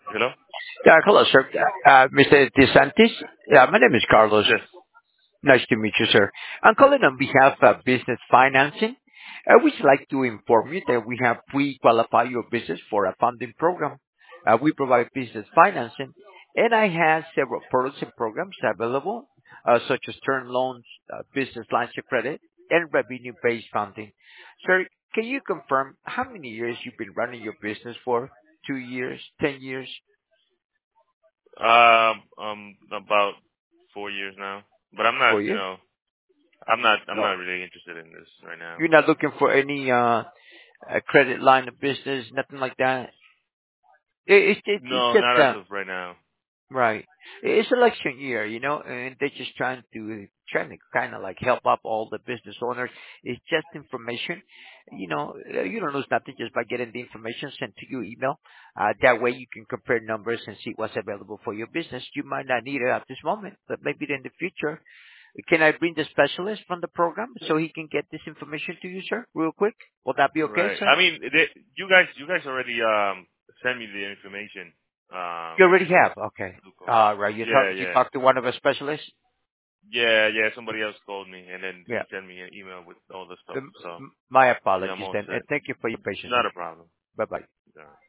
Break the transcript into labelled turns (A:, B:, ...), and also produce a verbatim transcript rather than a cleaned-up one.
A: Hello?
B: Yeah, hello, sir. Uh, Mister DeSantis. Yeah, my name is Carlos.
A: Yes.
B: Nice to meet you, sir. I'm calling on behalf of Business Financing. I would like to inform you that we have pre-qualified your business for a funding program. Uh, we provide business financing, and I have several products and programs available, uh, such as term loans, uh, business lines of credit, and revenue-based funding. Sir, can you confirm how many years you've been running your business for? Two years, ten years,
A: Um, um, about four years now, but I'm not.
B: four
A: You
B: years?
A: know, I'm not. I'm
B: No.
A: not really interested in this right now.
B: You're not looking for any uh, uh credit line of business, nothing like that. It, it's it's it's
A: No,
B: just
A: not as
B: uh,
A: of right now.
B: right. It's election year, you know, and they're just trying to trying to kind of like help up all the business owners. It's just information, you know. uh, You don't lose nothing just by getting the information sent to your email. Uh, that way, you can compare numbers and see what's available for your business. You might not need it at this moment, but maybe in the future. Can I bring the specialist from the program so he can get this information to you, sir, real quick? Will that be okay,
A: Right.
B: sir?
A: I mean, they, you guys, you guys already um sent me the information.
B: You
A: Um,
B: already have. Okay.
A: Luco.
B: All right. You
A: Yeah,
B: talk. You
A: yeah,
B: talked to one of the specialists.
A: yeah, yeah. Somebody else called me, and then
B: Yeah.
A: he sent me an email with all the stuff.
B: Um,
A: So
B: m- My
A: yeah, I'm
B: apologies
A: all
B: then, and
A: set.
B: thank you for your patience,
A: Not
B: sir.
A: a problem.
B: Bye bye.
A: Yeah.